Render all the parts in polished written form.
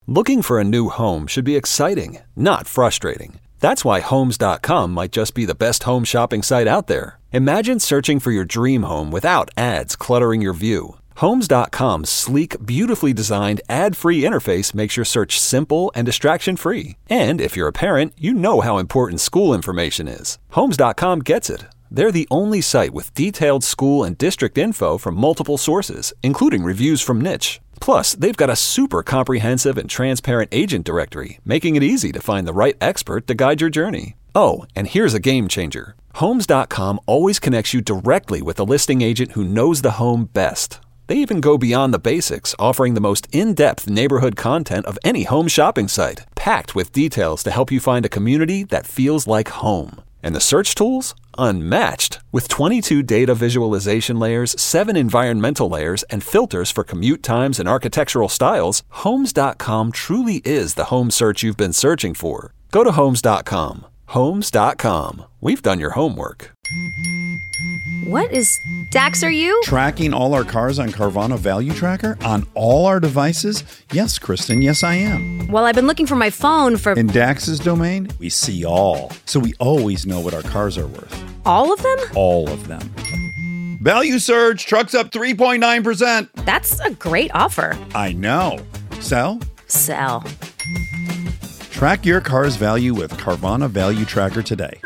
Looking for a new home should be exciting, not frustrating. That's why Homes.com might just be the best home shopping site out there. Imagine searching for your dream home without ads cluttering your view. Homes.com's sleek, beautifully designed, ad-free interface makes your search simple and distraction-free. And if you're a parent, you know how important school information is. Homes.com gets it. They're the only site with detailed school and district info from multiple sources, including reviews from Niche. Plus, they've got a super comprehensive and transparent agent directory, making it easy to find the right expert to guide your journey. Oh, and here's a game changer. Homes.com always connects you directly with a listing agent who knows the home best. They even go beyond the basics, offering the most in-depth neighborhood content of any home shopping site, packed with details to help you find a community that feels like home. And the search tools? Unmatched. With 22 data visualization layers, 7 environmental layers, and filters for commute times and architectural styles, Homes.com truly is the home search you've been searching for. Go to Homes.com. Homes.com. We've done your homework. What is... Dax, are you? Tracking all our cars on Carvana Value Tracker on all our devices? Yes, Kristen, yes I am. Well, I've been looking for my phone for... In Dax's domain, we see all. So we always know what our cars are worth. All of them? All of them. Value surge, trucks up 3.9%. That's a great offer. I know. Sell? Sell. Track your car's value with Carvana Value Tracker today.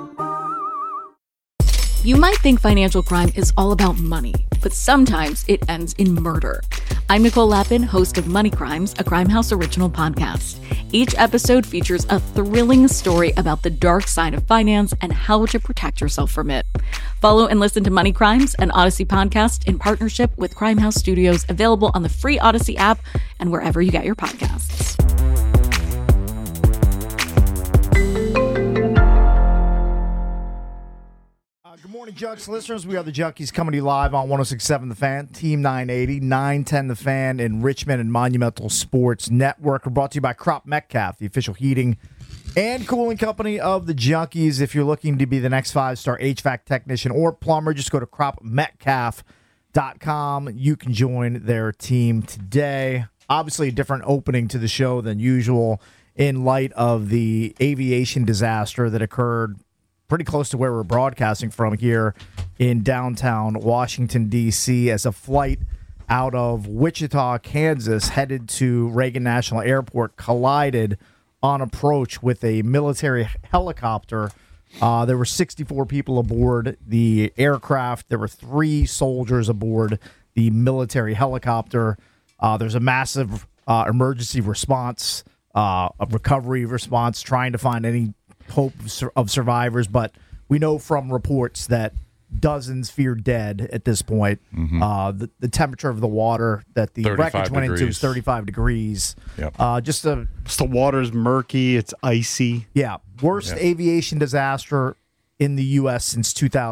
You might think financial crime is all about money, but sometimes it ends in murder. I'm Nicole Lappin, host of Money Crimes, a Crimehouse original podcast. Each episode features a thrilling story about the dark side of finance and how to protect yourself from it. Follow and listen to Money Crimes, an Odyssey podcast in partnership with Crimehouse Studios, available on the free Odyssey app and wherever you get your podcasts. Good morning, Junks listeners. We are the Junkies coming to you live on 106.7 The Fan, Team 980, 910 The Fan in Richmond and Monumental Sports Network. We're brought to you by Crop Metcalf, the official heating and cooling company of the Junkies. If you're looking to be the next 5-star HVAC technician or plumber, just go to cropmetcalf.com. You can join their team today. Obviously, a different opening to the show than usual in light of the aviation disaster that occurred pretty close to where we're broadcasting from here in downtown Washington, D.C., as a flight out of Wichita, Kansas, headed to Reagan National Airport, collided on approach with a military helicopter. There were 64 people aboard the aircraft. There were 3 soldiers aboard the military helicopter. There's a massive emergency response, a recovery response, trying to find any hope of survivors, but we know from reports that dozens fear dead at this point. Mm-hmm. The temperature of the water that the wreckage went into is 35 degrees. Yep. Just the water's murky, it's icy. Yeah, worst aviation disaster in the U.S. since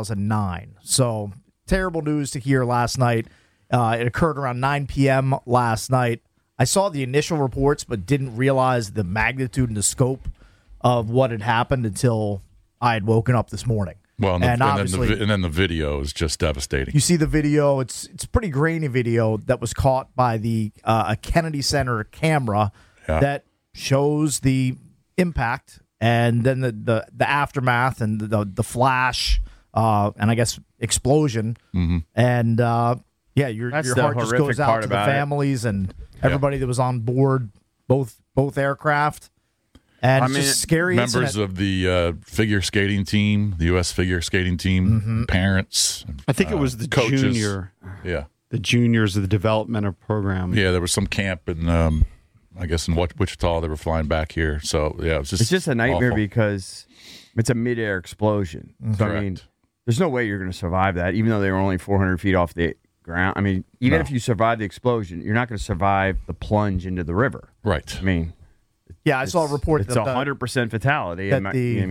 2009. So terrible news to hear last night. It occurred around 9 p.m. last night. I saw the initial reports, but didn't realize the magnitude and the scope of what had happened until I had woken up this morning. Well, and then the video is just devastating. You see the video; it's a pretty grainy video that was caught by the a Kennedy Center camera that shows the impact, and then the aftermath and the flash, and I guess explosion, and your heart just goes out to the families and everybody that was on board both aircraft. And it's just scary. Members of the figure skating team, the U.S. figure skating team, parents. I think it was the coaches. junior. Yeah. The juniors of the developmental program. Yeah, there was some camp in, I guess, in Wichita. They were flying back here. So, yeah, it's just a nightmare awful. Because it's a midair explosion. So, I mean, there's no way you're going to survive that, even though they were only 400 feet off the ground. I mean, even if you survive the explosion, you're not going to survive the plunge into the river. Right. I mean... Yeah, I saw a report it's 100% fatality. That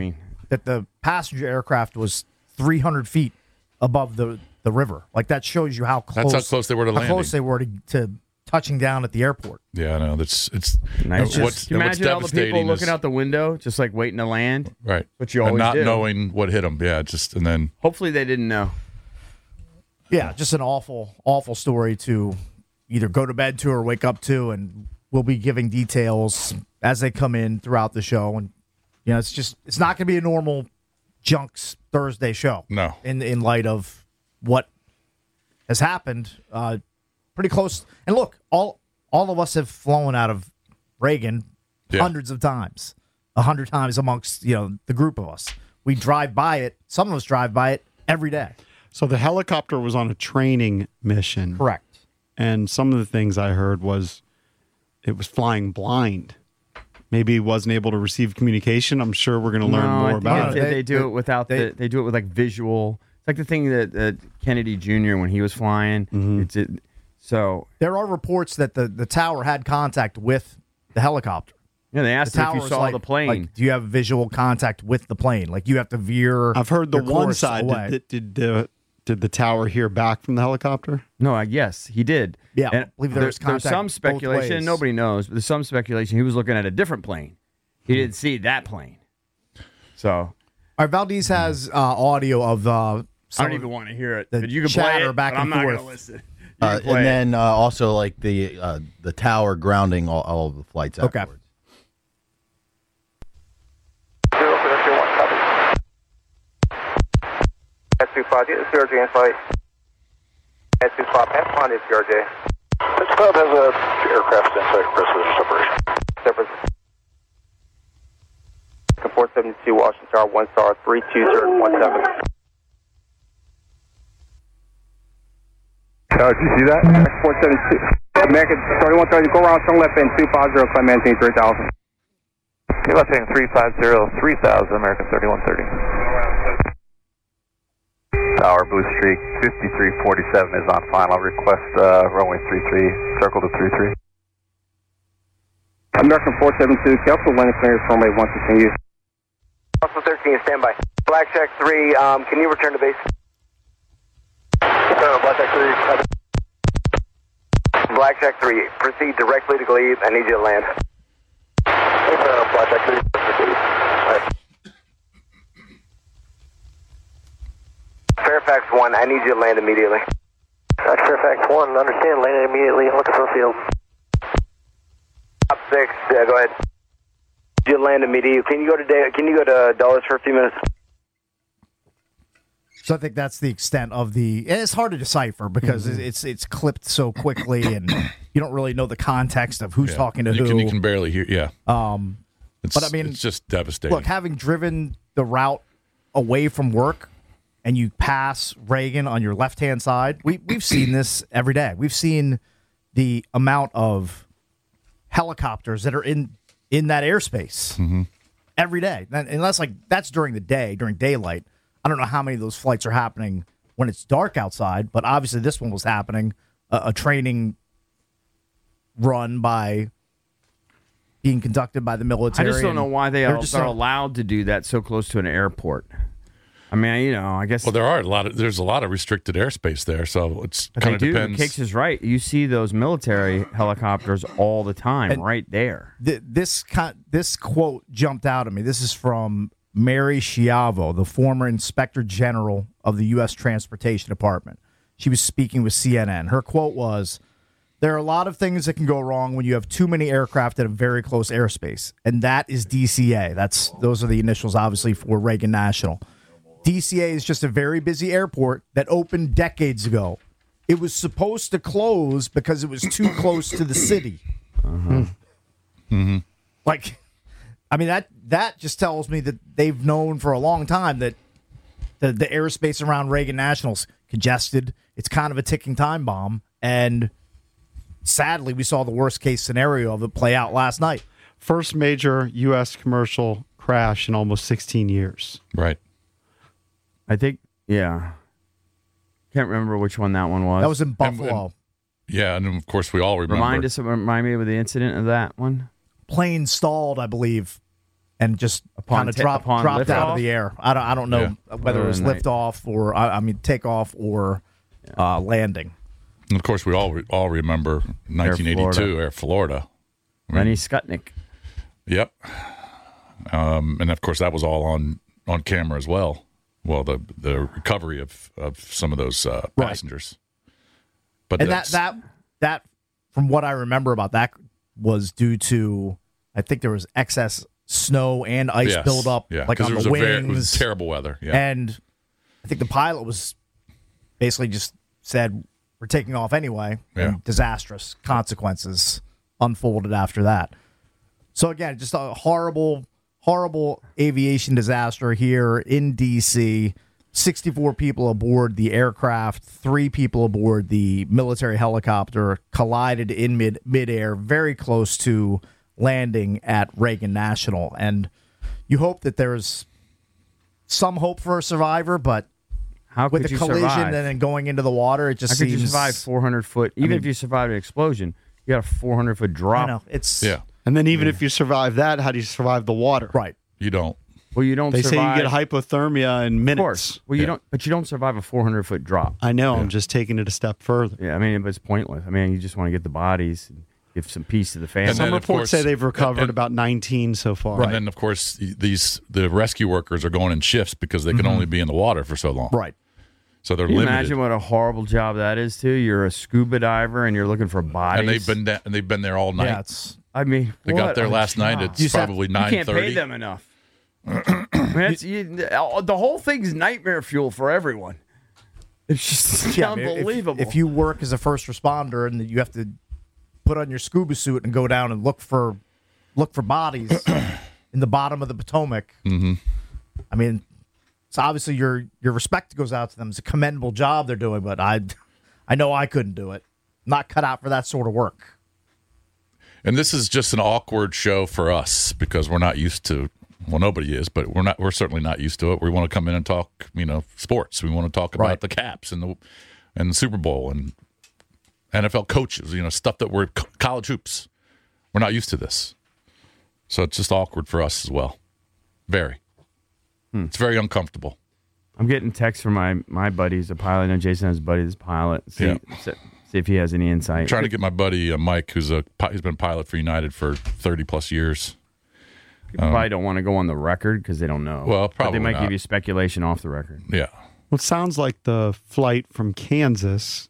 the passenger aircraft was 300 feet above the river. Like, that shows you how close. That's how close they were to landing. How close they were to touching down at the airport. Yeah, I know. It's what's imagine all the people looking out the window, just like waiting to land. Right. But you always not do. knowing what hit them. Yeah, and then hopefully they didn't know. Yeah, just an awful, awful story to either go to bed to or wake up to, and we'll be giving details as they come in throughout the show, and it's not going to be a normal Junks Thursday show. No, in light of what has happened, pretty close. And look, all of us have flown out of Reagan hundreds of times, 100 times amongst the group of us. We drive by it. Some of us drive by it every day. So the helicopter was on a training mission. Correct. And some of the things I heard was it was flying blind. Maybe it wasn't able to receive communication. I'm sure we're going to learn more about it. They do it without they do it with like visual. It's like the thing that Kennedy Jr. when he was flying. Mm-hmm. So there are reports that the tower had contact with the helicopter. Yeah, they asked if you saw the plane. Like, do you have visual contact with the plane? Like you have to veer. I've heard the your one course side. away. Did the tower hear back from the helicopter? No, yes, he did. Yeah, and I believe there's some speculation, and nobody knows, but there's some speculation he was looking at a different plane. He didn't see that plane. So, all right, Valdez has audio of I don't even want to hear it. The But you can play it, back but I'm and not going forth. to listen. And then also like the tower grounding all of the flights Okay. afterwards. S25, the CRJ in flight. S25, F1 is CRJ. S5 has a aircraft in flight for separation. Separate. 472 Washington Tower, 1 star, 32017. Did you see that? 472. American 3130, go around, turn left end 250, climb maintain 3000. Okay, left heading 350, 3000, American 3130. Tower Blue Streak 5347 is on final. Request runway 33, circle to 33. American 472, Council landing clearance runway 1 continue. Council 13, standby. Blackjack 3, can you return to base? Blackjack 3. Blackjack 3, proceed directly to Glebe. I need you to land. Blackjack 3, proceed. Fairfax 1, I need you to land immediately. Fairfax 1, understand, landing immediately, looking for a field. Top 6, go ahead. You land immediately. Can you go to Dulles for a few minutes? So I think that's the extent of and it's hard to decipher because it's clipped so quickly and you don't really know the context of who's talking to who. You can barely hear. Yeah. But I mean, it's just devastating. Look, having driven the route away from work and you pass Reagan on your left-hand side, we've seen this every day. We've seen the amount of helicopters that are in that airspace every day. And that's during the day, during daylight. I don't know how many of those flights are happening when it's dark outside, but obviously this one was happening, a training run being conducted by the military. I just don't know why they are allowed to do that so close to an airport. I mean, I guess. Well, there's a lot of restricted airspace there, so it's kind of depends. Kicks is right. You see those military helicopters all the time, right there. This quote jumped out at me. This is from Mary Schiavo, the former Inspector General of the U.S. Transportation Department. She was speaking with CNN. Her quote was, "There are a lot of things that can go wrong when you have too many aircraft in a very close airspace, and that is DCA." Those are the initials, obviously, for Reagan National. DCA is just a very busy airport that opened decades ago. It was supposed to close because it was too close to the city. Like, I mean, that just tells me that they've known for a long time that the airspace around Reagan National's congested. It's kind of a ticking time bomb. And sadly, we saw the worst case scenario of it play out last night. First major U.S. commercial crash in almost 16 years. Right. I think, yeah. Can't remember which one that one was. That was in Buffalo. And of course we all remember. Remind me of the incident of that one. Plane stalled, I believe, and just kind of dropped out of the air. I don't know whether it was liftoff or takeoff or landing. And of course, we all remember 1982 Air Florida. Lenny Skutnik. Yep. And of course, that was all on camera as well. Well, the recovery of some of those passengers. But and that from what I remember about was due to, I think there was excess snow and ice buildup, like on the wings. It was terrible weather. Yeah. And I think the pilot was basically just said, we're taking off anyway. Yeah. And disastrous consequences unfolded after that. So again, just a horrible, horrible aviation disaster here in D.C. 64 people aboard the aircraft, 3 people aboard the military helicopter collided in midair, very close to landing at Reagan National. And you hope that there's some hope for a survivor, but how with could the you collision survive? and then going into the water, it just How seems... could you survive 400 foot? Even if you survived an explosion, you got a 400 foot drop. I know. It's... Yeah. And then even if you survive that, how do you survive the water? Right. You don't. Well, you don't They survive. say you get hypothermia in minutes. Of course. Well, you don't, but you don't survive a 400 foot drop. I know. I'm just taking it a step further. Yeah, I mean, it's pointless. I mean, you just want to get the bodies and give some peace to the family. And then, Some of reports course- say they've recovered and- about 19 so far. And then, of course, the rescue workers are going in shifts because they can only be in the water for so long. Right. So they're Can you limited. imagine what a horrible job that is, too? You're a scuba diver and you're looking for bodies. And they've been there all night. Yeah, it's... I mean, They got what there a last night. job. It's probably You can't 9:30. pay them enough. I mean, the whole thing's nightmare fuel for everyone. It's just Yeah, I mean, unbelievable. If you work as a first responder and you have to put on your scuba suit and go down and look for bodies in the bottom of the Potomac, I mean, so obviously your respect goes out to them. It's a commendable job they're doing, but I know I couldn't do it. Not cut out for that sort of work. And this is just an awkward show for us because we're not used to. Well, nobody is, but we're certainly not used to it. We want to come in and talk, sports. We want to talk about the Caps and the Super Bowl and NFL coaches, stuff that we're college hoops. We're not used to this. So it's just awkward for us as well. Very. It's very uncomfortable. I'm getting texts from my buddy. He's a pilot. I know Jason has a buddy that's a pilot. See if he has any insight. I'm trying to get my buddy Mike, he's been a pilot for United for 30 plus years. You probably don't want to go on the record because they don't know. Well, But probably they might not. give you speculation off the record. Yeah. Well, it sounds like the flight from Kansas,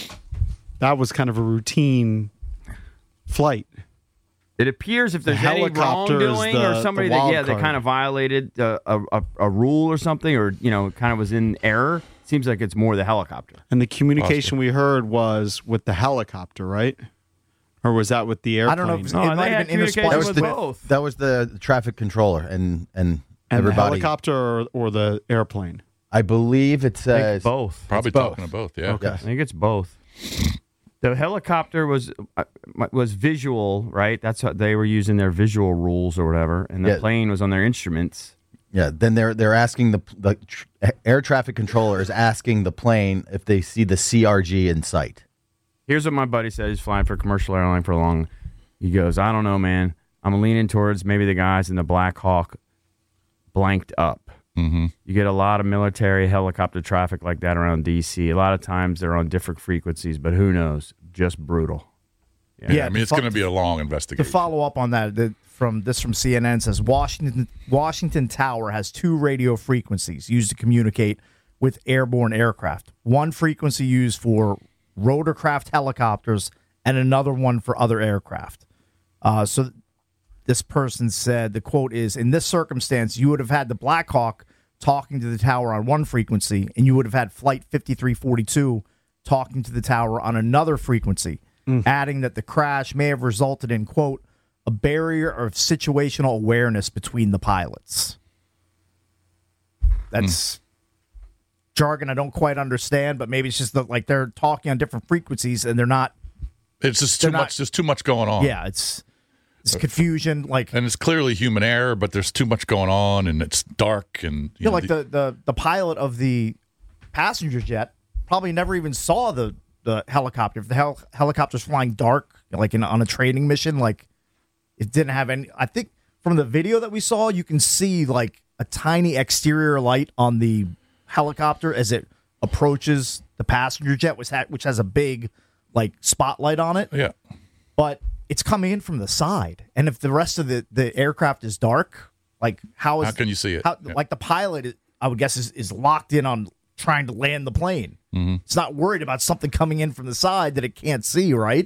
that was kind of a routine flight. It appears if there's any helicopter is wrongdoing or the somebody wild that they card. kind of violated a rule or something, or kind of was in error. Seems like it's more the helicopter. And the communication we heard was with the helicopter, right? Or was that with the airplane? I don't know if No, it they might had have been communication interspersed with with both. That was the traffic controller and and the everybody. helicopter or the airplane? I believe it I says think both. Probably It's both. talking to both, yeah. Okay. I think it's both. The helicopter was visual, right? That's what they were using, their visual rules or whatever, and the Yeah. plane was on their instruments. Yeah, then they're asking the air traffic controller is asking the plane if they see the CRG in sight. Here's what my buddy said. He's flying for a commercial airline for long. He goes, I don't know, man. I'm leaning towards maybe the guys in the Black Hawk blanked up. Mm-hmm. You get a lot of military helicopter traffic like that around D.C. A lot of times they're on different frequencies, but who knows? Just brutal. Yeah, I mean, it's going to be a long To investigation. follow up on that, from CNN says Washington Tower has 2 radio frequencies used to communicate with airborne aircraft. One frequency used for rotorcraft helicopters and another one for other aircraft. So this person said, the quote is, in this circumstance, you would have had the Black Hawk talking to the tower on one frequency, and you would have had Flight 5342 talking to the tower on another frequency, adding that the crash may have resulted in, quote, a barrier of situational awareness between the pilots. That's jargon I don't quite understand, but maybe it's just like they're talking on different frequencies and they're not. It's just too much. There's too much going on. Yeah, it's confusion. Like, and it's clearly human error, but there's too much going on, and it's dark. And you know, like the pilot of the passenger jet probably never even saw the helicopter. If the helicopter's flying dark, like on a training mission, like it didn't have any. I think from the video that we saw, you can see like a tiny exterior light on the helicopter as it approaches the passenger jet, which has a big like spotlight on it. Yeah, but it's coming in from the side, and if the rest of the aircraft is dark, like how can you see it? How, like the pilot, I would guess, is locked in on trying to land the plane. Mm-hmm. It's not worried about something coming in from the side that it can't see, right?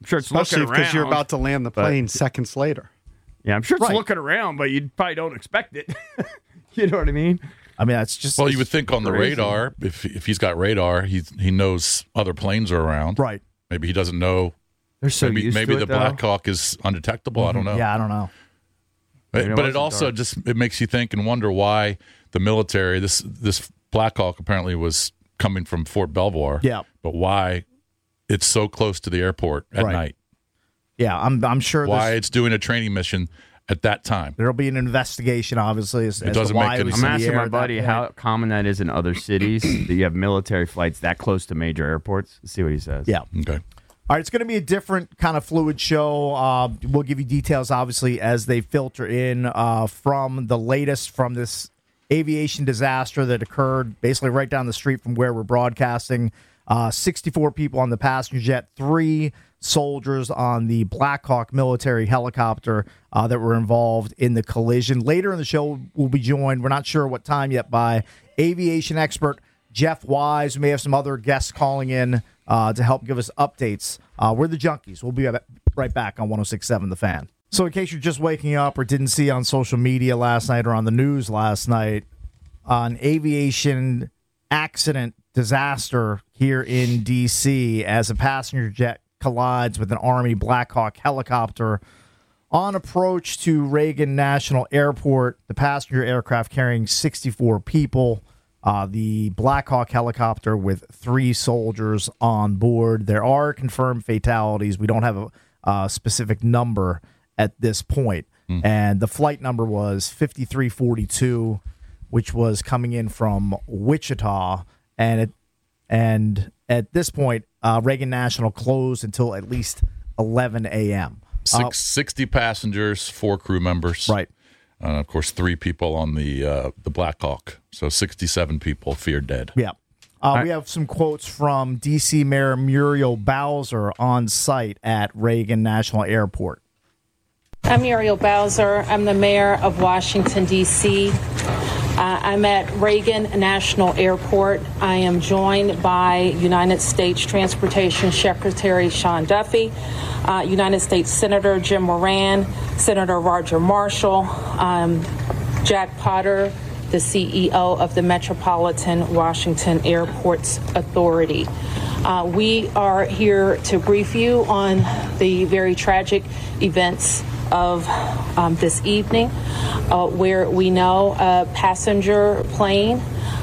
sure it's Especially looking around. because you're about to land the plane seconds later. Yeah, I'm sure it's looking around, but you probably don't expect it. You know what I mean? I mean, that's just. Well, you would think on the radar, if he's got radar, he knows other planes are around. Right. Maybe he doesn't know. They're so used maybe to the it, though. Black Hawk is undetectable. I don't know. Yeah, I don't know. But it also it makes you think and wonder why the military, this Black Hawk apparently was coming from Fort Belvoir. Yeah. But why it's so close to the airport at night. Yeah, I'm sure. Why it's doing a training mission at that time. There'll be an investigation, obviously. As doesn't to why make any it was I'm in the asking air my at buddy that how point. common that is in other cities that you have military flights that close to major airports. Let's see what he says. Yeah. Okay. All right, it's going to be a different kind of fluid show. We'll give you details, obviously, as they filter in from the latest from this aviation disaster that occurred basically right down the street from where we're broadcasting. 64 people on the passenger jet, 3 soldiers on the Black Hawk military helicopter that were involved in the collision. Later in the show, we'll be joined, we're not sure what time yet, by aviation expert Jeff Wise. We may have some other guests calling in to help give us updates. We're the Junkies. We'll be right back on 106.7 The Fan. So in case you're just waking up or didn't see on social media last night or on the news last night, an aviation accident disaster here in D.C. as a passenger jet collides with an Army Black Hawk helicopter on approach to Reagan National Airport. The passenger aircraft carrying 64 people. The Black Hawk helicopter with 3 soldiers on board. There are confirmed fatalities. We don't have a specific number at this point. And the flight number was 5342, which was coming in from Wichita. And at this point, Reagan National closed until at least 11 a.m. 60 passengers, 4 crew members. Right. Of course, 3 people on the Black Hawk. So 67 people feared dead. Yeah. We have some quotes from D.C. Mayor Muriel Bowser on site at Reagan National Airport. I'm Muriel Bowser. I'm the mayor of Washington, D.C. I'm at Reagan National Airport. I am joined by United States Transportation Secretary Sean Duffy, United States Senator Jim Moran, Senator Roger Marshall, Jack Potter, the CEO of the Metropolitan Washington Airports Authority. We are here to brief you on the very tragic events of this evening, where we know a passenger plane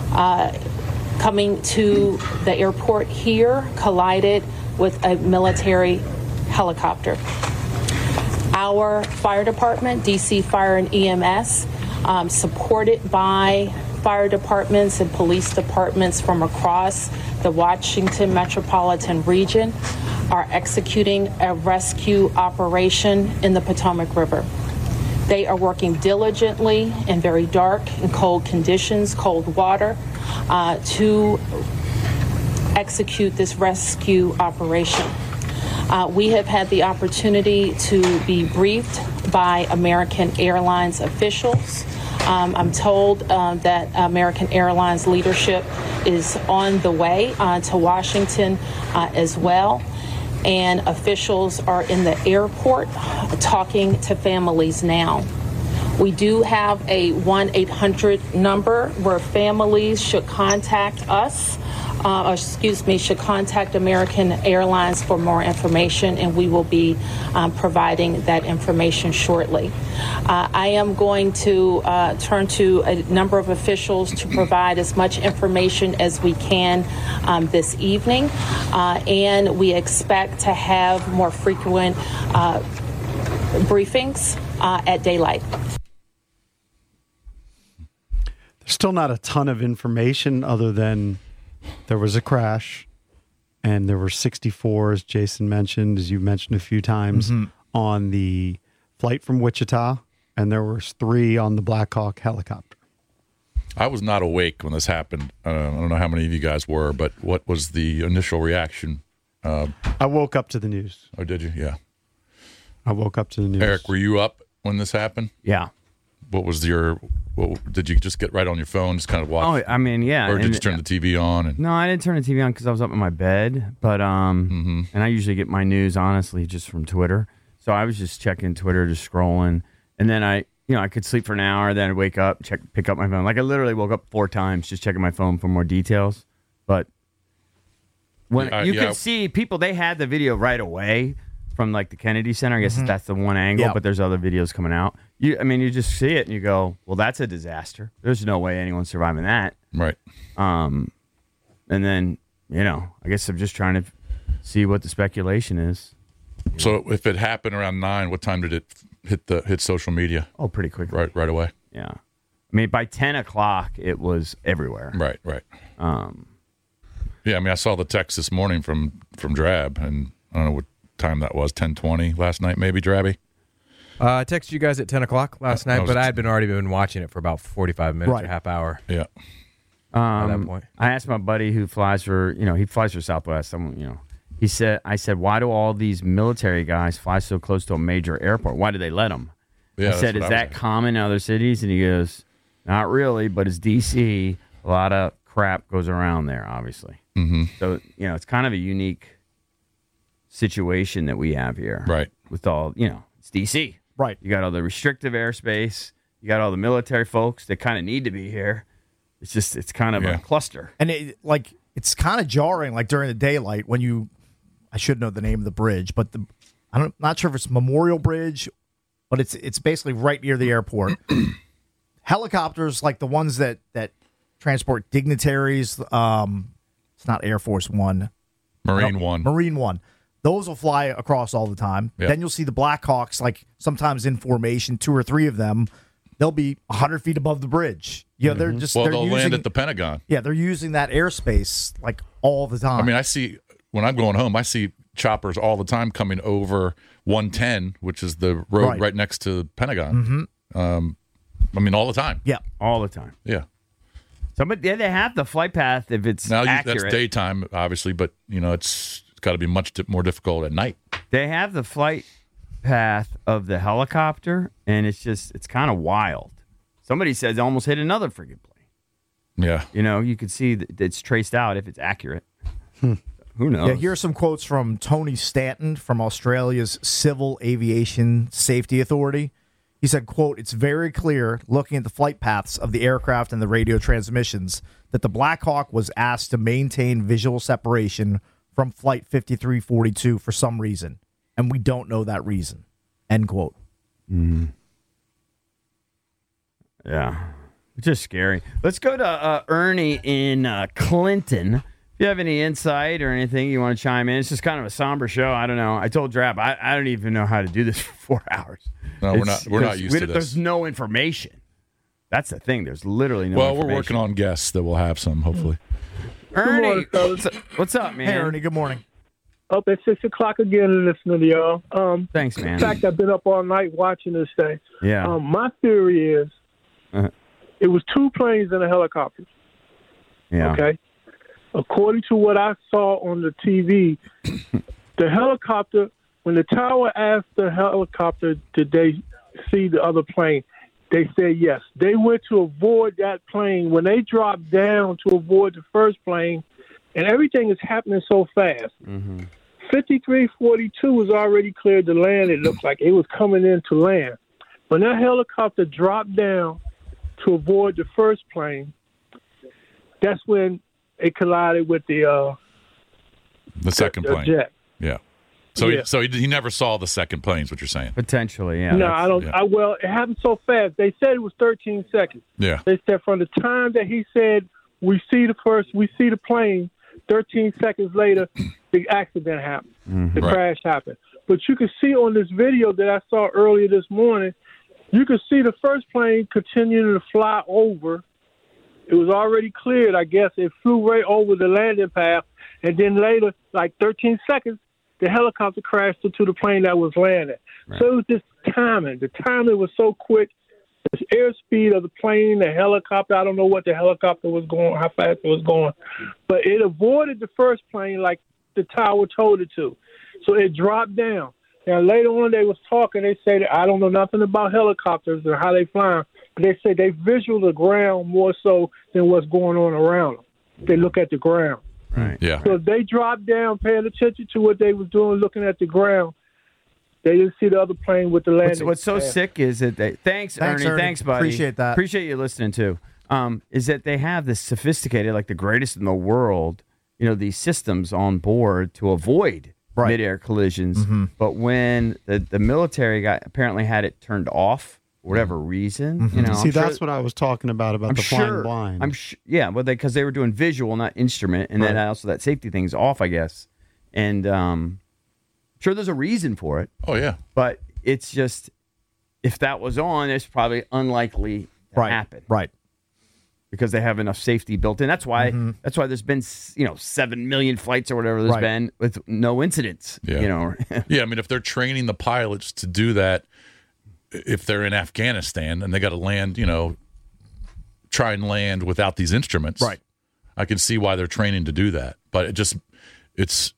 coming to the airport here collided with a military helicopter. Our fire department, DC Fire and EMS, supported by fire departments and police departments from across the Washington metropolitan region, are executing a rescue operation in the Potomac River. They are working diligently in very dark and cold conditions, cold water, to execute this rescue operation. We have had the opportunity to be briefed by American Airlines officials. I'm told that American Airlines leadership is on the way to Washington as well. And officials are in the airport talking to families now. We do have a 1-800 number where families should contact us, should contact American Airlines for more information, and we will be providing that information shortly. I am going to turn to a number of officials to provide as much information as we can this evening, and we expect to have more frequent briefings at daylight. There's still not a ton of information other than there was a crash and there were 64, as Jason mentioned, as you mentioned a few times, on the flight from Wichita, and there was 3 on the Black Hawk helicopter. I was not awake when this happened. I don't know how many of you guys were, but what was the initial reaction? I woke up to the news. Oh, did you? Yeah. I woke up to the news. Eric, were you up when this happened? Yeah. What was Did you just get right on your phone, just kind of watch? Oh, I mean, yeah. Or did you turn the TV on? No, I didn't turn the TV on because I was up in my bed. But and I usually get my news honestly just from Twitter. So I was just checking Twitter, just scrolling, and then I could sleep for an hour, then I'd wake up, pick up my phone. Like I literally woke up 4 times just checking my phone for more details. But when you could see people, they had the video right away from like the Kennedy Center. I guess that's the one angle, but there's other videos coming out. You just see it and you go, well, that's a disaster. There's no way anyone's surviving that. Right. And then, I guess I'm just trying to see what the speculation is. So if it happened around 9, what time did it hit social media? Oh, pretty quickly. Right away. Yeah. I mean, by 10 o'clock, it was everywhere. Right. Yeah, I mean, I saw the text this morning from Drab, and I don't know what time that was, 10:20 last night, maybe, Drabby? I texted you guys at 10 o'clock last night, but I had already been watching it for about 45 minutes or half hour. Yeah. At that point. I asked my buddy who flies for, he flies for Southwest. I said, why do all these military guys fly so close to a major airport? Why do they let them? Yeah, I said, is that common in other cities? And he goes, not really, but it's D.C. A lot of crap goes around there, obviously. Mm-hmm. So, it's kind of a unique situation that we have here. Right. With all, it's D.C. Right. You got all the restrictive airspace. You got all the military folks that kind of need to be here. It's kind of a cluster. And it's kind of jarring, like during the daylight when I should know the name of the bridge, but I'm not sure if it's Memorial Bridge, but it's basically right near the airport. Helicopters like the ones that transport dignitaries. It's not Air Force One. Marine One. Those will fly across all the time. Yep. Then you'll see the Blackhawks, like sometimes in formation, 2 or 3 of them. They'll be 100 feet above the bridge. They'll land at the Pentagon. Yeah, they're using that airspace like all the time. I mean, when I'm going home, I see choppers all the time coming over 110, which is the road right next to the Pentagon. Mm-hmm. I mean, all the time. Yeah, all the time. Yeah. So, but they have the flight path if it's accurate. That's daytime, obviously, but it's got to be much more difficult at night. They have the flight path of the helicopter, and it's kind of wild. Somebody says it almost hit another friggin' plane. Yeah. You could see that it's traced out if it's accurate. Who knows? Yeah, here are some quotes from Tony Stanton from Australia's Civil Aviation Safety Authority. He said, quote, "It's very clear, looking at the flight paths of the aircraft and the radio transmissions, that the Black Hawk was asked to maintain visual separation from Flight 5342 for some reason, and we don't know that reason." End quote. Yeah. It's just scary. Let's go to Ernie in Clinton. If you have any insight or anything you want to chime in, it's just kind of a somber show. I don't know. I told Drab, I don't even know how to do this for 4 hours. No, we're not used to this. There's no information. That's the thing. There's literally no information. Well, we're working on guests that will have some, hopefully. Ernie, what's up, man? Hey, Ernie, good morning. Up at 6 o'clock again listening to y'all. Thanks, man. In fact, I've been up all night watching this thing. Yeah. My theory is it was 2 planes and a helicopter. Yeah. Okay? According to what I saw on the TV, the helicopter, when the tower asked the helicopter, did they see the other plane? They said yes. They went to avoid that plane. When they dropped down to avoid the first plane, and everything is happening so fast. 5342 was already cleared to land. It looked like it was coming in to land. When that helicopter dropped down to avoid the first plane, that's when it collided with the second plane. Jet. Yeah. So he never saw the second plane, is what you're saying? Potentially, yeah. No, I don't. Yeah. Well, it happened so fast. They said it was 13 seconds. Yeah. They said from the time that he said we see the plane, 13 seconds later, the accident happened. The crash happened. But you can see on this video that I saw earlier this morning, you could see the first plane continuing to fly over. It was already cleared, I guess. It flew right over the landing path. And then later, like 13 seconds, the helicopter crashed into the plane that was landing. Right. So it was just timing. The timing was so quick. The airspeed of the plane, the helicopter, I don't know what the helicopter was going, how fast it was going. But it avoided the first plane like the tower told it to. So it dropped down. Now, later on, they was talking. They say that I don't know nothing about helicopters or how they fly, but they say they visual the ground more so than what's going on around them. They look at the ground. Right. Yeah. So if they dropped down, paying attention to what they was doing, looking at the ground, they didn't see the other plane with the landing. What's so sick is that they. Thanks, Ernie. Thanks, buddy. Appreciate that. Appreciate you listening too. Is that they have this sophisticated, like the greatest in the world, these systems on board to avoid mid-air collisions. Mm-hmm. But when the military apparently had it turned off for whatever reason, See, that's what I was talking about the flying blind. Because they were doing visual, not instrument, and then also that safety thing's off, I guess. And sure, there's a reason for it. Oh yeah, but it's just if that was on, it's probably unlikely to happen. Right. Because they have enough safety built in. That's why. That's why there's been 7 million flights or whatever there's been with no incidents. Yeah. Yeah. I mean, if they're training the pilots to do that, if they're in Afghanistan and they got to land, try and land without these instruments, right? I can see why they're training to do that. But it's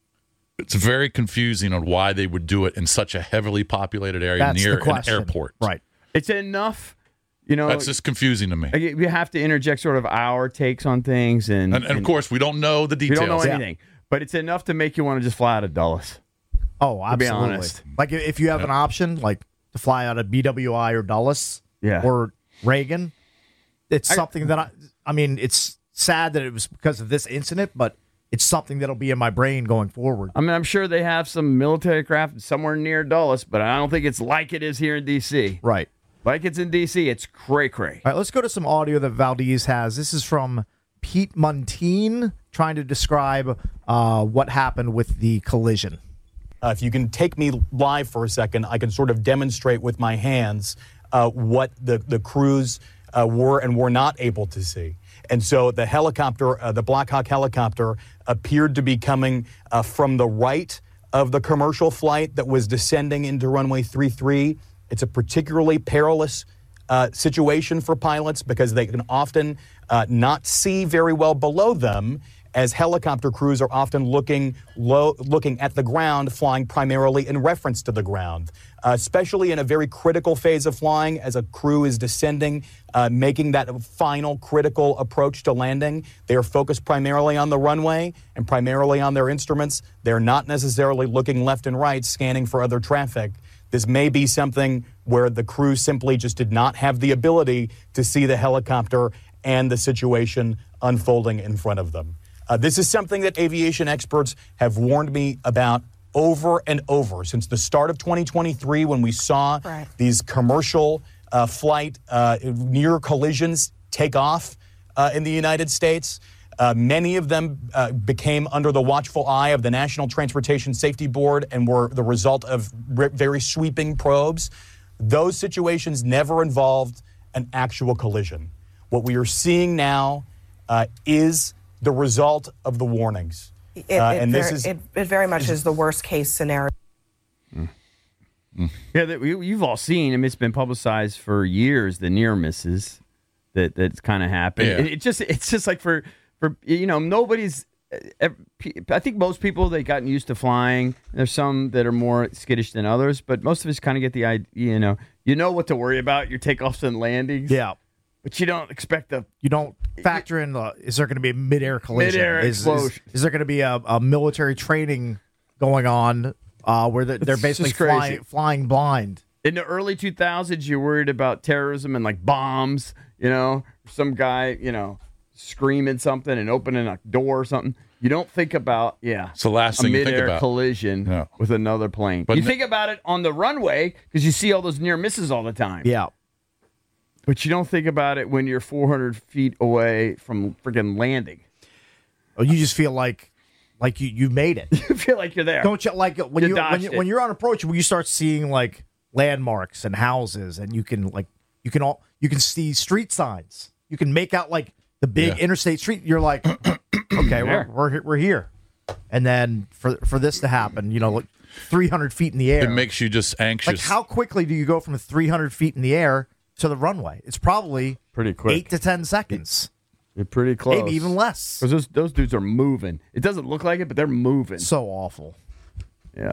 very confusing on why they would do it in such a heavily populated area near an airport. Right. It's enough. That's just confusing to me. We have to interject sort of our takes on things, and of course we don't know the details. We don't know anything, but it's enough to make you want to just fly out of Dulles. Oh, absolutely. To be honest. Like if you have an option, like to fly out of BWI or Dulles, or Reagan, it's something that I mean, it's sad that it was because of this incident, but it's something that'll be in my brain going forward. I mean, I'm sure they have some military craft somewhere near Dulles, but I don't think it's like it is here in D.C. Right. Like it's in D.C., it's cray-cray. All right, let's go to some audio that Valdez has. This is from Pete Muntean trying to describe what happened with the collision. If you can take me live for a second, I can sort of demonstrate with my hands what the crews were and were not able to see. And so the helicopter, the Black Hawk helicopter, appeared to be coming from the right of the commercial flight that was descending into runway 33. It's a particularly perilous situation for pilots because they can often not see very well below them, as helicopter crews are often looking at the ground, flying primarily in reference to the ground, especially in a very critical phase of flying as a crew is descending, making that final critical approach to landing. They are focused primarily on the runway and primarily on their instruments. They're not necessarily looking left and right, scanning for other traffic. This may be something where the crew simply just did not have the ability to see the helicopter and the situation unfolding in front of them. This is something that aviation experts have warned me about over and over since the start of 2023 when we saw these commercial flight near collisions take off in the United States. Many of them became under the watchful eye of the National Transportation Safety Board and were the result of very sweeping probes. Those situations never involved an actual collision. What we are seeing now is the result of the warnings. It very much is the worst case scenario. Yeah, you've all seen. I mean, it's been publicized for years. The near misses that's kind of happened. Yeah. It's just like for nobody's. I think most people they've gotten used to flying. There's some that are more skittish than others, but most of us kind of get the idea. You know what to worry about your takeoffs and landings. Yeah. But you don't expect you don't factor in is there going to be a mid-air collision? Mid-air explosion. Is there going to be a military training going on where they're basically flying blind? In the early 2000s, you're worried about terrorism and like bombs, some guy, screaming something and opening a door or something. You don't think about, it's the last thing you think about. Collision with another plane. But you think about it on the runway because you see all those near misses all the time. Yeah. But you don't think about it when you're 400 feet away from freaking landing. Oh, you just feel like you made it. You feel like you're there. Don't you like when you're on approach when you start seeing like landmarks and houses and you can see street signs. You can make out like the big interstate street. You're like, okay, we're here. And then for this to happen, 300 feet in the air. It makes you just anxious. Like how quickly do you go from 300 feet in the air to the runway? It's probably pretty quick. 8 to 10 seconds. You're pretty close. Maybe even less. Because those dudes are moving. It doesn't look like it, but they're moving. So awful. Yeah.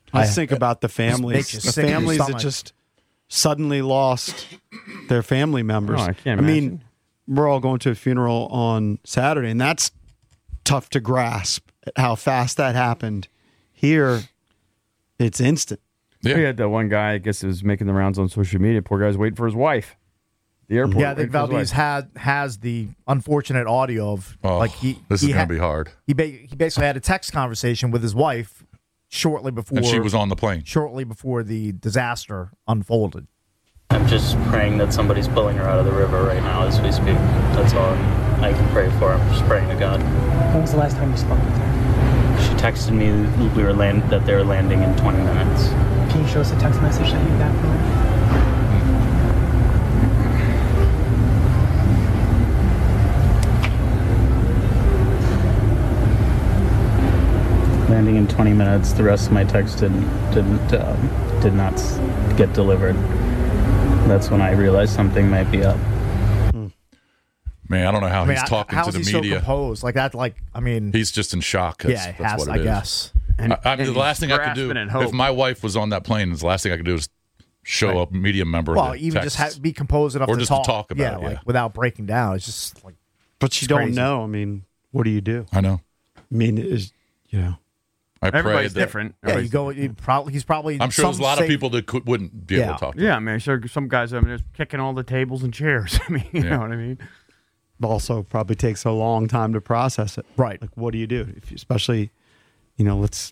I think about the makes families, you the sick in your families that stomach. just suddenly lost their family members. Oh, I can't I mean, imagine. we're all going to a funeral on Saturday, and that's tough to grasp how fast that happened. Here, it's instant. We had that one guy, I guess, was making the rounds on social media. Poor guy's waiting for his wife. The airport. Yeah, I think Valdez has the unfortunate audio of this is going to be hard. He basically had a text conversation with his wife shortly before, And she was on the plane. Shortly before the disaster unfolded. I'm just praying that somebody's pulling her out of the river right now as we speak. That's all I can pray for. I'm just praying to God. When was the last time you spoke with her? She texted me that they were landing in 20 minutes. Can you show us a text message that you got from her? Landing in 20 minutes. The rest of my text did not get delivered. That's when I realized something might be up. Man, I don't know how he's talking how to is the he media. So composed? Like that, he's just in shock. Yeah, That's what I it is. guess. The last thing I could do, if my wife was on that plane, the last thing I could do is show a media member. Well, the even text. just be composed enough or to just talk. to talk about it, without breaking down. It's just like. But you don't know. I mean, what do you do? I know. I mean, Everybody's different. Yeah, you go. He's probably. I'm sure there's a lot of people that wouldn't be able to talk to Yeah, I mean, sure, some guys are just kicking all the tables and chairs. I mean, you know what I mean? Also, probably takes a long time to process it. Right. Like, what do you do? Especially, we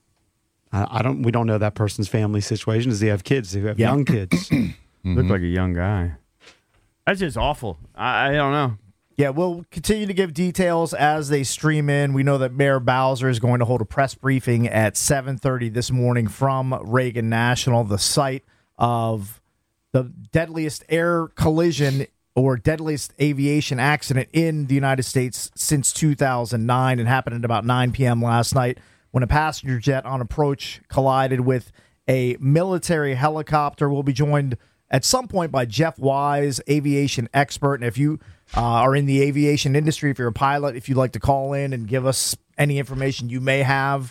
don't know that person's family situation. Does he have kids? Does he have young kids? Look like a young guy. That's just awful. I don't know. Yeah, we'll continue to give details as they stream in. We know that Mayor Bowser is going to hold a press briefing at 7:30 this morning from Reagan National, the site of the deadliest air collision or deadliest aviation accident in the United States since 2009. It happened at about 9 p.m. last night when a passenger jet on approach collided with a military helicopter. We'll be joined at some point by Jeff Wise, aviation expert. And if you are in the aviation industry, if you're a pilot, if you'd like to call in and give us any information you may have,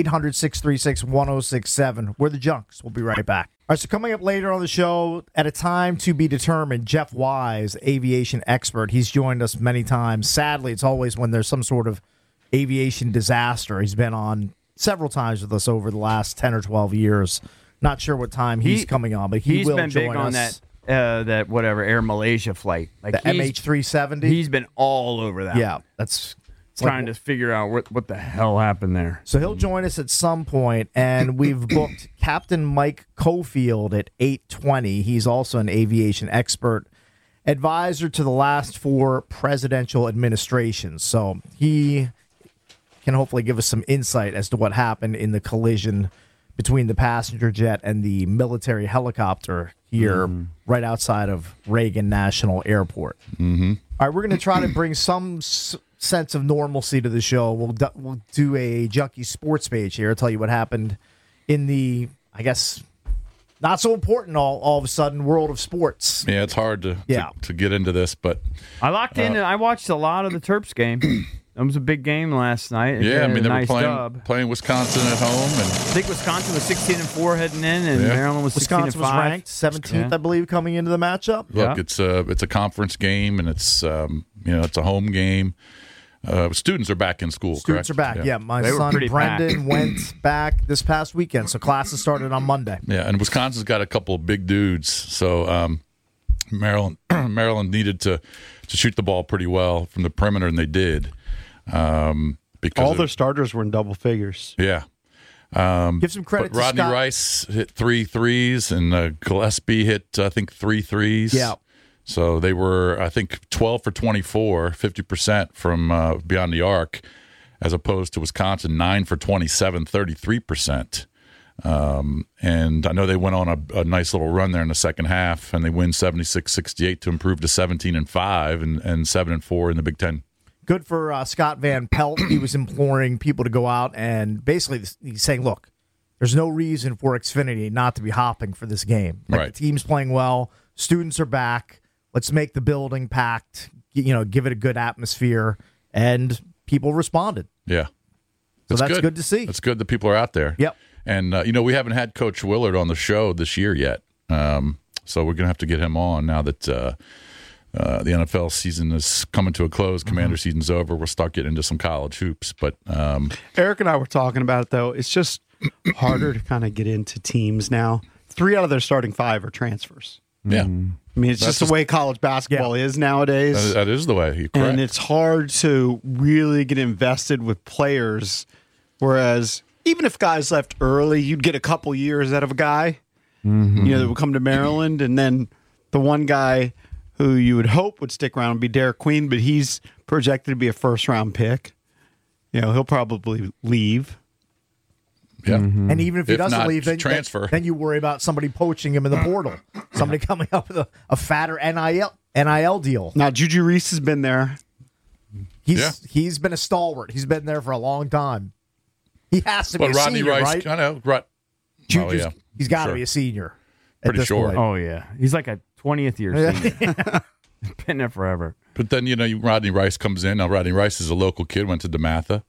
800-636-1067. We're the Junks. We'll be right back. All right, so coming up later on the show, at a time to be determined, Jeff Wise, aviation expert. He's joined us many times. Sadly, it's always when there's some sort of aviation disaster. He's been on several times with us over the last 10 or 12 years. Not sure what time he's coming on, but he's will been join big on us. that whatever Air Malaysia flight, like The MH370. He's been all over that. Yeah, that's trying to figure out what the hell happened there. So he'll join us at some point, and we've booked Captain Mike Cofield at 8:20. He's also an aviation expert, advisor to the last 4 presidential administrations. So he can hopefully give us some insight as to what happened in the collision between the passenger jet and the military helicopter here right outside of Reagan National Airport. Mm-hmm. All right, we're going to try to bring some sense of normalcy to the show. We'll do a Junkie Sports page here. I'll tell you what happened in the, I guess, not so important all of a sudden world of sports. Yeah, it's hard to get into this, but I locked in and I watched a lot of the Terps game. That was a big game last night. Yeah, I mean, they nice were playing Wisconsin at home. And I think Wisconsin was 16-4 heading in, and Maryland was 16-5. Wisconsin was ranked 17th, I believe, coming into the matchup. Look, it's a conference game, and it's it's a home game. Students are back in school. Students are back. Yeah, my son Brendan went back this past weekend, so classes started on Monday. Yeah, and Wisconsin's got a couple of big dudes, so Maryland needed to shoot the ball pretty well from the perimeter, and they did. Because all their starters were in double figures. Yeah. Give some credit to Rodney Scott. Rice hit 3 threes, and Gillespie hit, I think, 3 threes. Yeah. So they were, I think, 12 for 24, 50% from beyond the arc, as opposed to Wisconsin, 9 for 27, 33%. And I know they went on a nice little run there in the second half, and they win 76-68 to improve to 17-5 and 7-4 in the Big Ten. Good for Scott Van Pelt. He was imploring people to go out, and basically he's saying, look, there's no reason for Xfinity not to be hopping for this game. Like, right. The team's playing well. Students are back. Let's make the building packed, give it a good atmosphere. And people responded. Yeah. So that's good to see. It's good that people are out there. Yep. And, we haven't had Coach Willard on the show this year yet. So we're going to have to get him on now that the NFL season is coming to a close. Commander season's over. We'll start getting into some college hoops. But Eric and I were talking about it, though. It's just harder to kind of get into teams now. 3 out of their starting 5 are transfers. Yeah. I mean, it's just the way college basketball is nowadays. That is the way. And it's hard to really get invested with players. Whereas even if guys left early, you'd get a couple years out of a guy, that would come to Maryland. And then the one guy who you would hope would stick around would be Derek Queen, but he's projected to be a first-round pick. He'll probably leave. Yeah. And even if he doesn't leave, transfer. Then you worry about somebody poaching him in the portal. Somebody coming up with a fatter NIL deal. Now, Juju Reese has been there. He's been a stalwart. He's been there for a long time. He has to be a Rodney senior, Rice, right? I know. He's got to be a senior. Pretty sure. Point. Oh, yeah. He's like a 20th year senior. Been there forever. But then, Rodney Rice comes in. Now, Rodney Rice is a local kid, went to DeMatha.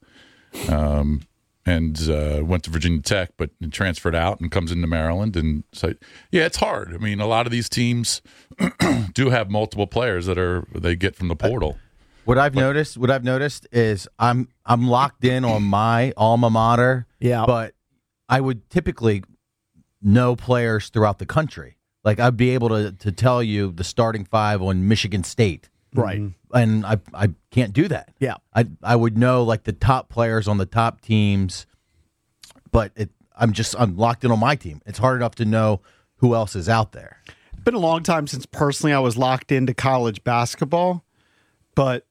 And went to Virginia Tech, but transferred out and comes into Maryland. And so, it's hard. I mean, a lot of these teams do have multiple players that they get from the portal. What I've noticed is I'm locked in on my alma mater. Yeah. But I would typically know players throughout the country. Like I'd be able to tell you the starting 5 on Michigan State. Right. And I can't do that. Yeah. I would know like the top players on the top teams, but I'm locked in on my team. It's hard enough to know who else is out there. It's been a long time since personally I was locked into college basketball, but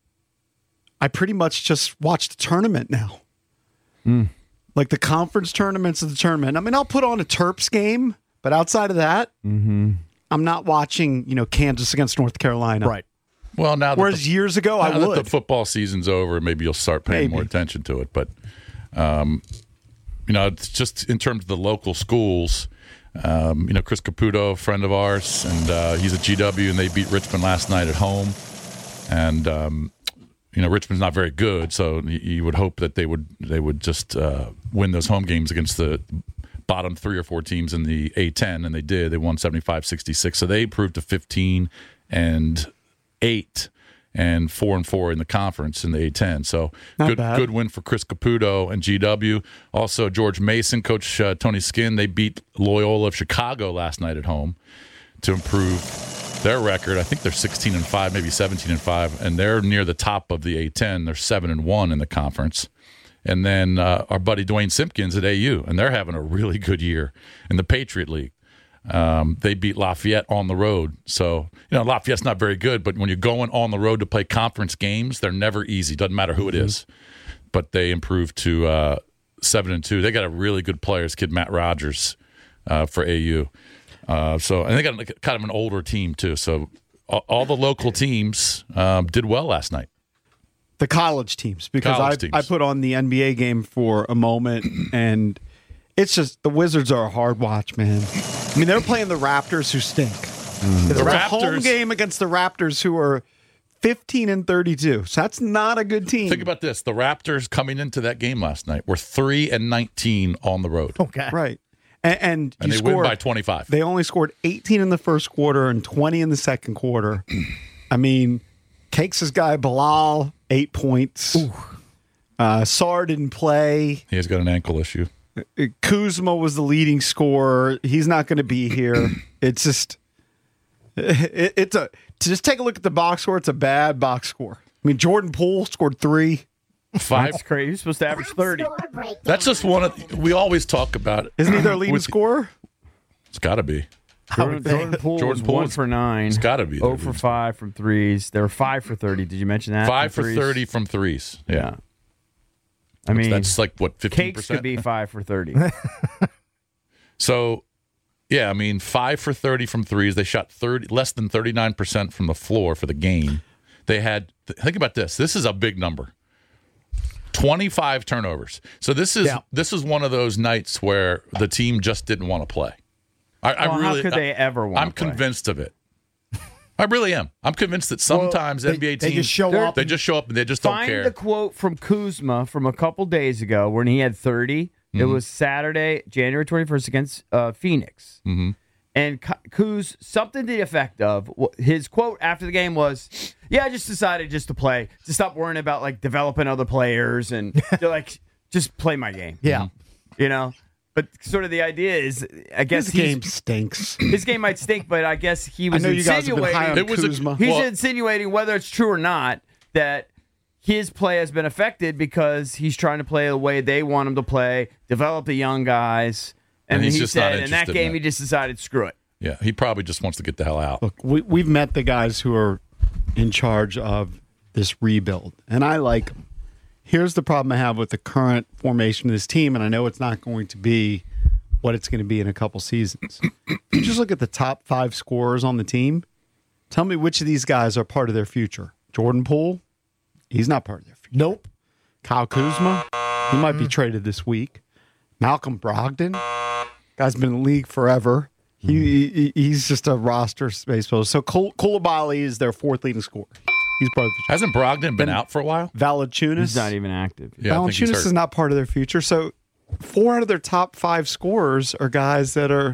I pretty much just watch the tournament now. Like the conference tournaments of the tournament. I mean, I'll put on a Terps game, but outside of that, I'm not watching, Kansas against North Carolina. Right. Well, now whereas years ago I would. Now that the football season's over, maybe you'll start paying more attention to it. But, it's just in terms of the local schools, Chris Caputo, a friend of ours, and he's at GW, and they beat Richmond last night at home. And, Richmond's not very good, so you would hope that they would just win those home games against the bottom 3 or 4 teams in the A10, and they did. They won 75-66, so they improved to 15-8 and 4-4 in the conference in the A10. So good win for Chris Caputo and GW. Also, George Mason, Coach Tony Skinn, they beat Loyola of Chicago last night at home to improve their record. I think they're 16-5, maybe 17-5, and they're near the top of the A10. They're 7-1 in the conference. And then our buddy Dwayne Simpkins at AU, and they're having a really good year in the Patriot League. They beat Lafayette on the road. So, Lafayette's not very good, but when you're going on the road to play conference games, they're never easy. Doesn't matter who it is. But they improved to 7-2. They got a really good players, kid Matt Rogers for AU. And they got kind of an older team, too. So all the local teams did well last night. The college teams, because I put on the NBA game for a moment, and it's just the Wizards are a hard watch, man. I mean, they're playing the Raptors, who stink. It's a home game against the Raptors, who are 15-32. So that's not a good team. Think about this: the Raptors coming into that game last night were 3-19 on the road. Okay, right, and they win by 25. They only scored 18 in the first quarter and 20 in the second quarter. I mean, Cakes' guy Bilal 8 points. Sarr didn't play. He has got an ankle issue. Kuzma was the leading scorer. He's not going to be here. It's just, just take a look at the box score. It's a bad box score. I mean, Jordan Poole scored 3. 5. That's crazy. He's supposed to average 30. That's just one of we always talk about it. Isn't he their leading scorer? It's got to be. Jordan Poole was 1 for 9. It's got to be. 0 for 5 from threes. They were 5 for 30. Did you mention that? 5 for 30 from threes. Yeah. I mean, that's like what 15%. Cakes could be 5 for 30. So, yeah, I mean, 5 for 30 from threes. They shot less than 39% from the floor for the game. They had think about this. This is a big number. 25 turnovers. So this is one of those nights where the team just didn't want to play. How could they ever want I'm to play? convinced of it. I really am. I'm convinced that sometimes NBA teams they just show up. They just show up and they just don't care. Find the quote from Kuzma from a couple days ago when he had 30, It was Saturday, January 21st against Phoenix. Mm-hmm. And Kuz, something to the effect of, his quote after the game was, I just decided just to play, to stop worrying about, like, developing other players and to, like, just play my game. Yeah. You know? But sort of the idea is, I guess his game stinks. His game might stink, but I guess he was I know you guys have been high on insinuating. Kuzma. He's insinuating, whether it's true or not, that his play has been affected because he's trying to play the way they want him to play, develop the young guys. And he's he just not said in that interested game, in he just decided, screw it. Yeah, he probably just wants to get the hell out. Look, we've met the guys who are in charge of this rebuild, and I like them. Here's the problem I have with the current formation of this team, and I know it's not going to be what it's going to be in a couple seasons. You just look at the top 5 scorers on the team. Tell me which of these guys are part of their future. Jordan Poole, he's not part of their future. Nope. Kyle Kuzma, he might be traded this week. Malcolm Brogdon, guy's been in the league forever. He's just a roster space fill. So Koulibaly is their 4th leading scorer. He's part of the future. Hasn't Brogdon been out for a while? Valanciunas. He's not even active. Yeah, Valanciunas is not part of their future. So 4 out of their top 5 scorers are guys that are.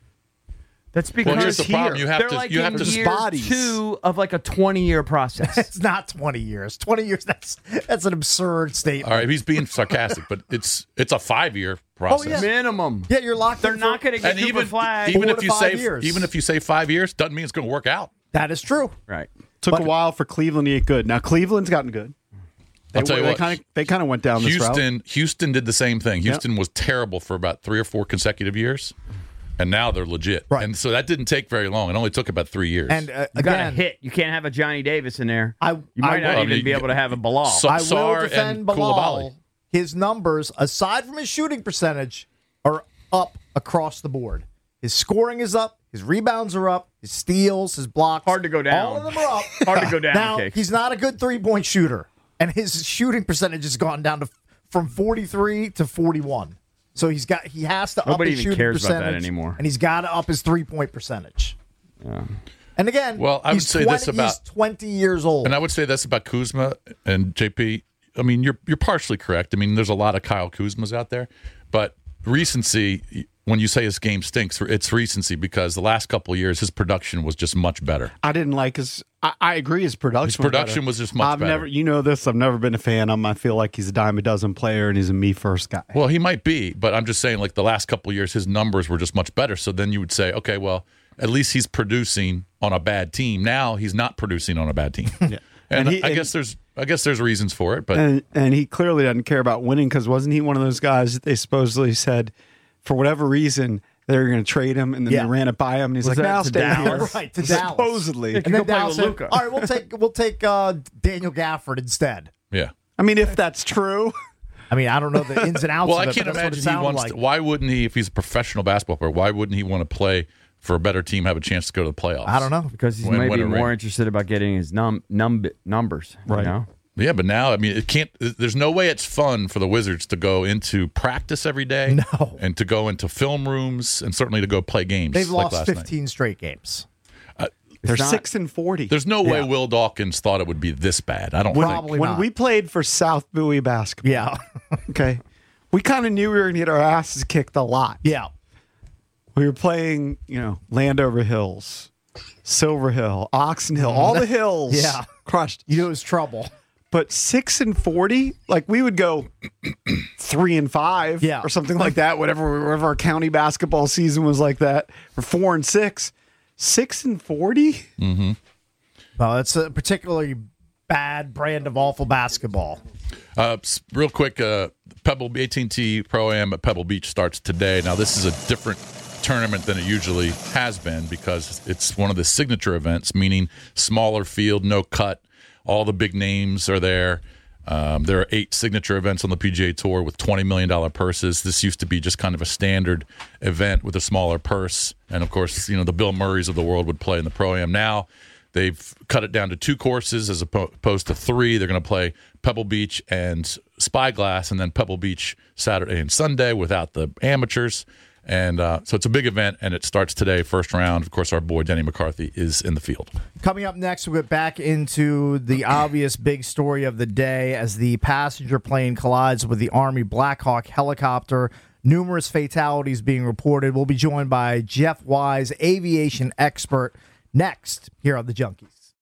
That's because here's the problem. You have they're to like you have in to year bodies. 2 of like a 20-year process. It's not 20 years. 20 years, that's an absurd statement. All right, he's being sarcastic, but it's a 5-year process. Oh, yeah. Minimum. Yeah, you're locked They're in. not going to get And Cooper Flag. even 4 if to you 5 say years. even if you say 5 years, doesn't mean it's going to work out. That is true. Right. Took a while for Cleveland to get good. Now Cleveland's gotten good. I'll tell you what. They kind of went down this route. Houston did the same thing. Houston was terrible for about 3 or 4 consecutive years, and now they're legit. Right. And so that didn't take very long. It only took about 3 years. And You got to hit. You can't have a Johnny Davis in there. I You might not even be able to have a Bilal. I will Sarr defend and Bilal. Koulibaly. His numbers, aside from his shooting percentage, are up across the board. His scoring is up. His rebounds are up. His steals, his blocks. Hard to go down. All of them are up. Hard to go down, Now, Cakes. he's not a good three-point shooter. And his shooting percentage has gone down from 43 to 41. So he has to Nobody up his even shooting cares about percentage. that anymore. And he's got to up his three-point percentage. Yeah. And again, Well, I would he's say this about- he's 20 years old. And I would say that's about Kuzma and JP. I mean, you're partially correct. I mean, there's a lot of Kyle Kuzmas out there, but recency. When you say his game stinks, it's recency because the last couple of years his production was just much better. I didn't like his. I agree. His production. His production was just much better. Never. You know this. I've never been a fan of him. I feel like he's a dime a dozen player and he's a me first guy. Well, he might be, but I'm just saying, like the last couple of years, his numbers were just much better. So then you would say, okay, well, at least he's producing on a bad team. Now he's not producing on a bad team. Yeah. And I guess there's reasons for it, but and he clearly doesn't care about winning because wasn't he one of those guys that they supposedly said for whatever reason they were going to trade him and then they ran it by him and he's Was like, that now to stay Dallas? here. Right, to Dallas. Supposedly. And then play Dallas with said, Luka. all right, we'll take Daniel Gafford instead. yeah. I mean, if that's true. I mean, I don't know the ins and outs Well, of I it, can't but that's what it imagine he sounded wants like. to. Why wouldn't he, if he's a professional basketball player, why wouldn't he want to play for a better team, have a chance to go to the playoffs? I don't know. Because he's Win maybe a more ring. interested about getting his numbers. Right. You know? Yeah, but now, I mean, it can't. There's no way it's fun for the Wizards to go into practice every day, and to go into film rooms, and certainly to go play games. They've like lost last 15 straight games. They're not- 6-40. There's no way Will Dawkins thought it would be this bad. I don't Probably think. When not. we played for South Bowie basketball, Yeah. okay, we kind of knew we were going to get our asses kicked a lot. Yeah. We were playing, Landover Hills, Silver Hill, Oxon Hill, all the hills. Yeah. Crushed. You knew it was trouble. But 6-40, like we would go 3-5, Yeah. or something like that. Whatever our county basketball season was like that, or 4-6, 6-40. Mm-hmm. Well, it's a particularly bad brand of awful basketball. Real quick, Pebble AT&T Pro-Am at Pebble Beach starts today. Now, this is a different tournament than it usually has been because it's one of the signature events, meaning smaller field, no cut. All the big names are there. There are 8 signature events on the PGA Tour with $20 million purses. This used to be just kind of a standard event with a smaller purse. And, of course, the Bill Murrays of the world would play in the Pro-Am. Now they've cut it down to 2 courses as opposed to 3. They're going to play Pebble Beach and Spyglass, and then Pebble Beach Saturday and Sunday without the amateurs. And so it's a big event, and it starts today, first round. Of course, our boy Denny McCarthy is in the field. Coming up next, we'll get back into the obvious big story of the day as the passenger plane collides with the Army Black Hawk helicopter. Numerous fatalities being reported. We'll be joined by Jeff Wise, aviation expert, next here on The Junkies.